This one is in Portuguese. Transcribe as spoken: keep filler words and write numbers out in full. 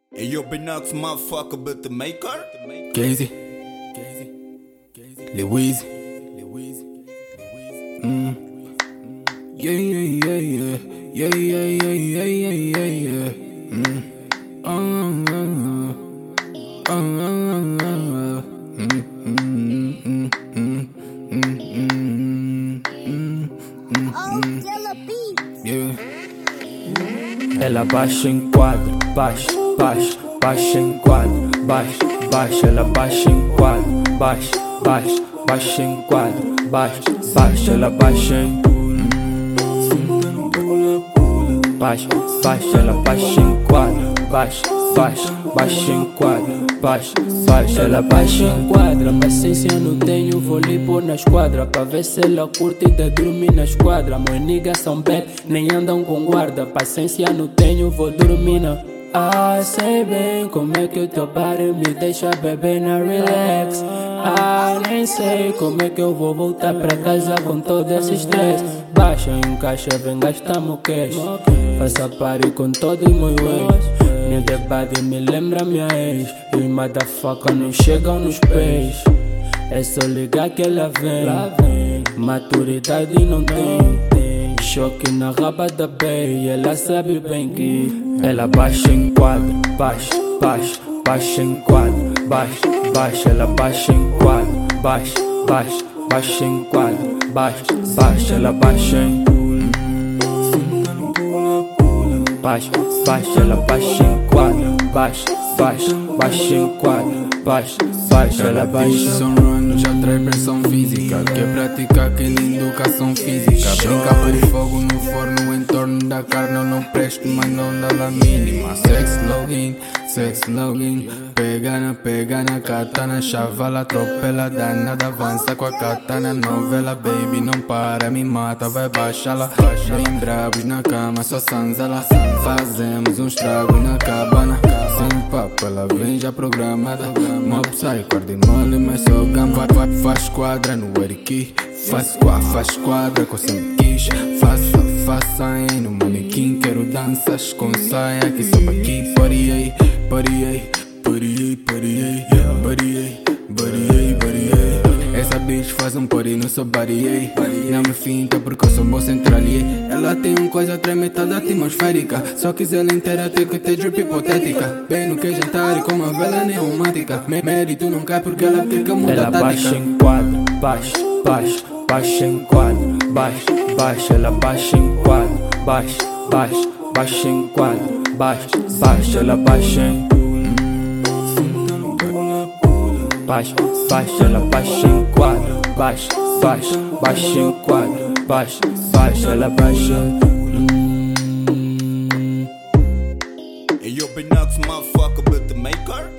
Hey, yo, Binox, motherfucker, but the maker? Casey, Louise, mm. Yeah, yeah, yeah, yeah, yeah, yeah, yeah, yeah, yeah, yeah, yeah. Mm. Uh, uh, uh, uh, uh, uh, uh. Mm, mm, mm, mm, mm, mm, mm, mm, mm. Yeah. Ela baixa em quadro, baixa, baixa, baixa em quadro, baixa, baixa, ela baixa em quadro, baixa, baixa, baixa em quadro, baixa, baixa, ela baixa em baixa, baixa, ela baixa em quadro, baixa, baixa, baixa em quadro, baixa, baixa, ela baixa em quadra. Paciência não tenho, vou lhe pôr na esquadra pra ver se ela curte e de dormir na esquadra. Meus niggas são bad, nem andam com guarda. Paciência não tenho, vou dormir na. Ah, sei bem como é que o teu body me deixa beber na relax. Ah, nem sei como é que eu vou voltar pra casa com todo esse estresse. Baixa em caixa, vem gastar meu cash. Faça party com todo o meu ex. Meu debate me lembra minha ex. E os motherfuckers não chegam nos pés. É só ligar que ela vem. Maturidade não tem. Choque na raba da bay. Ela sabe bem que ela baixa em quadro, baixa, baixa, baixa em quadro, baixa, baixa, ela baixa em quadro, baixa, baixa, baixa em quadro, baixa, baixa, ela baixa em baixa, baixa, ela baixa em quadro, baixa, baixa, baixa em quadro, baixa, baixa, ela baixa. São run, já traz pressão física. Quer praticar aquele educação física. Brinca por fogo no forno, em torno da carne. Eu não presto, mas não dá la mínima. Sex login, sex login. Pega na, pega na katana. Chavala, atropela, danada. Avança com a katana. Novela, baby, não para, me mata. Vai baixar lá. Bem bravos na cama, só sanzala. Fazemos um estrago na cabana. Sem papo, ela vem já programada. Mob sai, corda mole, mas só gamba. Faz quadra no Eriki. Faz qua, faz quadra com sempre quis. Faça, faça aí no manequim. Quero danças com saia que só pra aqui. Pariei, pariei, pariei, pariei, pariei, pariei, pariei. Essa bitch faz um party no seu bariei. Não me finta porque eu sou bom centralier. Ela tem uma coisa atrás metade atmosférica. Só quis ela inteira ter que ter drip hipotética. Bem no que jantar e com uma vela nem romântica. Mérito não cai porque ela fica muda ela tática. baixa em quadro, baixa, baixa, baixa em quadro, baixa, baixa, ela baixa em quadro, baixa, baixa, baixa em quadro, baixa, baixa, ela baixa em baixa, baixa, ela baixa em quadro, baixa, baixa, baixa em quadro, baixa, baixa, ela baixa. Hey, yo, Binox, motherfucker, but the maker?